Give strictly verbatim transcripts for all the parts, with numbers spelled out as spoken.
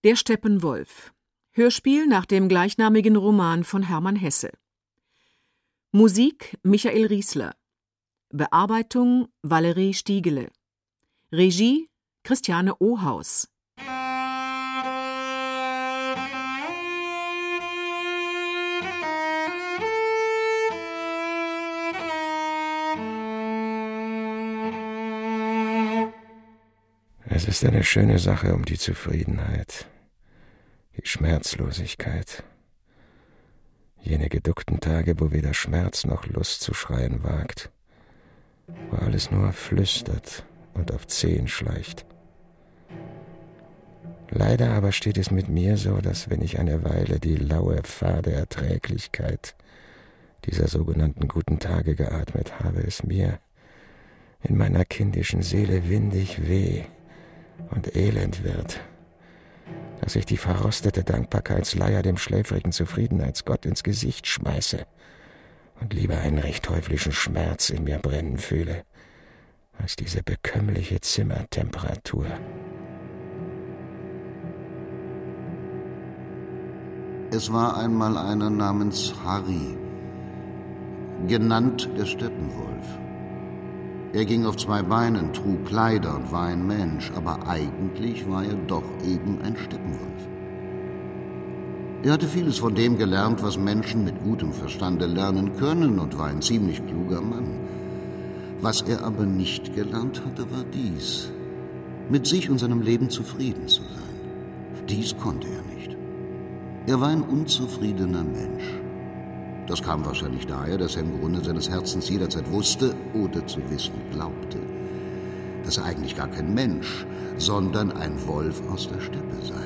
Der Steppenwolf. Hörspiel nach dem gleichnamigen Roman von Hermann Hesse. Musik Michael Riesler. Bearbeitung Valerie Stiegele. Regie Christiane Ohaus. Es ist eine schöne Sache um die Zufriedenheit, die Schmerzlosigkeit. Jene geduckten Tage, wo weder Schmerz noch Lust zu schreien wagt, wo alles nur flüstert und auf Zehen schleicht. Leider aber steht es mit mir so, dass wenn ich eine Weile die laue, fade Erträglichkeit dieser sogenannten guten Tage geatmet habe, es mir in meiner kindischen Seele windig weh und elend wird, dass ich die verrostete Dankbarkeitsleier dem schläfrigen Zufriedenheitsgott ins Gesicht schmeiße und lieber einen recht teuflischen Schmerz in mir brennen fühle, als diese bekömmliche Zimmertemperatur. Es war einmal einer namens Harry, genannt der Steppenwolf. Er ging auf zwei Beinen, trug Kleider und war ein Mensch, aber eigentlich war er doch eben ein Steppenwolf. Er hatte vieles von dem gelernt, was Menschen mit gutem Verstande lernen können, und war ein ziemlich kluger Mann. Was er aber nicht gelernt hatte, war dies: mit sich und seinem Leben zufrieden zu sein. Dies konnte er nicht. Er war ein unzufriedener Mensch. Das kam wahrscheinlich daher, dass er im Grunde seines Herzens jederzeit wusste oder zu wissen glaubte, dass er eigentlich gar kein Mensch, sondern ein Wolf aus der Steppe sei.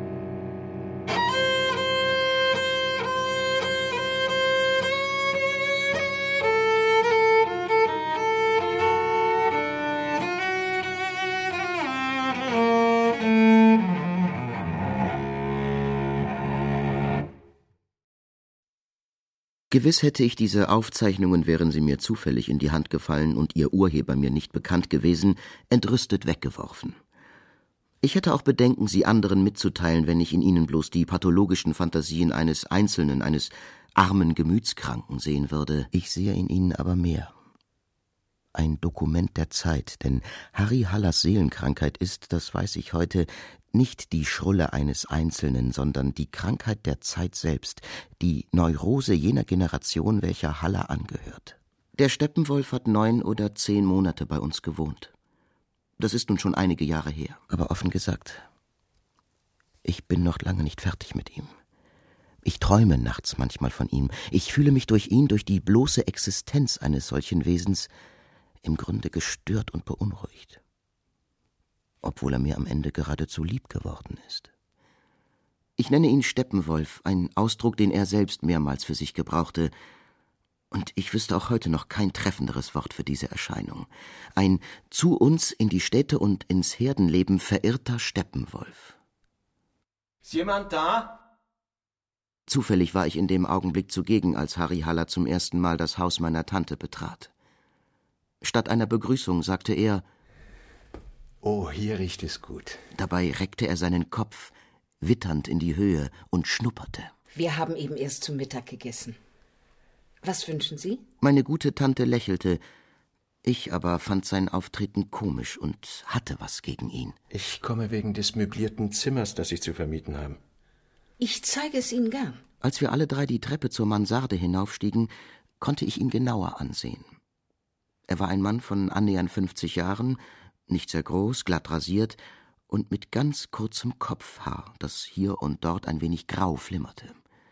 Gewiss hätte ich diese Aufzeichnungen, wären sie mir zufällig in die Hand gefallen und ihr Urheber mir nicht bekannt gewesen, entrüstet weggeworfen. Ich hätte auch Bedenken, sie anderen mitzuteilen, wenn ich in ihnen bloß die pathologischen Fantasien eines Einzelnen, eines armen Gemütskranken sehen würde. Ich sehe in ihnen aber mehr. Ein Dokument der Zeit, denn Harry Hallers Seelenkrankheit ist, das weiß ich heute, nicht die Schrulle eines Einzelnen, sondern die Krankheit der Zeit selbst, die Neurose jener Generation, welcher Haller angehört. Der Steppenwolf hat neun oder zehn Monate bei uns gewohnt. Das ist nun schon einige Jahre her. Aber offen gesagt, ich bin noch lange nicht fertig mit ihm. Ich träume nachts manchmal von ihm. Ich fühle mich durch ihn, durch die bloße Existenz eines solchen Wesens, im Grunde gestört und beunruhigt, obwohl er mir am Ende geradezu lieb geworden ist. Ich nenne ihn Steppenwolf, ein Ausdruck, den er selbst mehrmals für sich gebrauchte, und ich wüsste auch heute noch kein treffenderes Wort für diese Erscheinung. Ein zu uns in die Städte und ins Herdenleben verirrter Steppenwolf. Ist jemand da? Zufällig war ich in dem Augenblick zugegen, als Harry Haller zum ersten Mal das Haus meiner Tante betrat. Statt einer Begrüßung sagte er: »Oh, hier riecht es gut.« Dabei reckte er seinen Kopf witternd in die Höhe und schnupperte. Wir haben eben erst zum Mittag gegessen. Was wünschen Sie? Meine gute Tante lächelte. Ich aber fand sein Auftreten komisch und hatte was gegen ihn. »Ich komme wegen des möblierten Zimmers, das Sie zu vermieten haben.« »Ich zeige es Ihnen gern.« Als wir alle drei die Treppe zur Mansarde hinaufstiegen, konnte ich ihn genauer ansehen. Er war ein Mann von annähernd fünfzig Jahren, nicht sehr groß, glatt rasiert und mit ganz kurzem Kopfhaar, das hier und dort ein wenig grau flimmerte.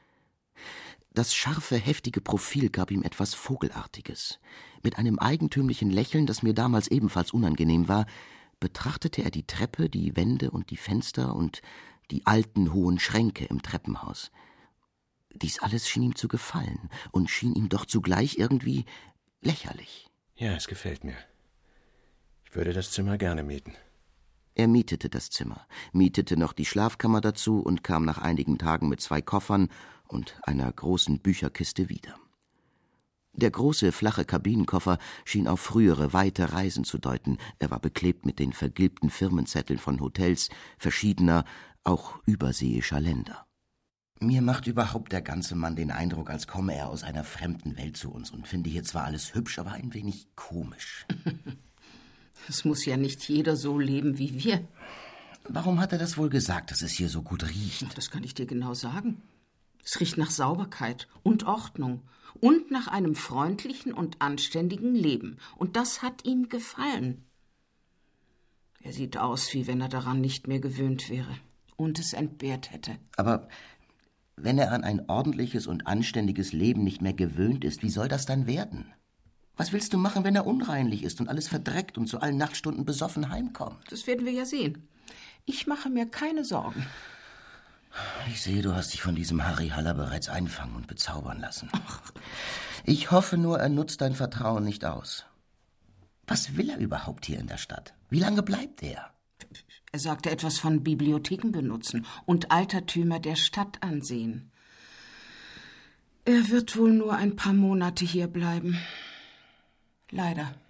Das scharfe, heftige Profil gab ihm etwas Vogelartiges. Mit einem eigentümlichen Lächeln, das mir damals ebenfalls unangenehm war, betrachtete er die Treppe, die Wände und die Fenster und die alten, hohen Schränke im Treppenhaus. Dies alles schien ihm zu gefallen und schien ihm doch zugleich irgendwie lächerlich. Ja, es gefällt mir. Ich würde das Zimmer gerne mieten. Er mietete das Zimmer, mietete noch die Schlafkammer dazu und kam nach einigen Tagen mit zwei Koffern und einer großen Bücherkiste wieder. Der große, flache Kabinenkoffer schien auf frühere, weite Reisen zu deuten. Er war beklebt mit den vergilbten Firmenzetteln von Hotels verschiedener, auch überseeischer Länder. Mir macht überhaupt der ganze Mann den Eindruck, als komme er aus einer fremden Welt zu uns und finde hier zwar alles hübsch, aber ein wenig komisch. Es muss ja nicht jeder so leben wie wir. Warum hat er das wohl gesagt, dass es hier so gut riecht? Das kann ich dir genau sagen. Es riecht nach Sauberkeit und Ordnung und nach einem freundlichen und anständigen Leben. Und das hat ihm gefallen. Er sieht aus, wie wenn er daran nicht mehr gewöhnt wäre und es entbehrt hätte. Aber wenn er an ein ordentliches und anständiges Leben nicht mehr gewöhnt ist, wie soll das dann werden? Was willst du machen, wenn er unreinlich ist und alles verdreckt und zu allen Nachtstunden besoffen heimkommt? Das werden wir ja sehen. Ich mache mir keine Sorgen. Ich sehe, du hast dich von diesem Harry Haller bereits einfangen und bezaubern lassen. Ich hoffe nur, er nutzt dein Vertrauen nicht aus. Was will er überhaupt hier in der Stadt? Wie lange bleibt er? Er sagte etwas von Bibliotheken benutzen und Altertümer der Stadt ansehen. Er wird wohl nur ein paar Monate hier bleiben. Leider.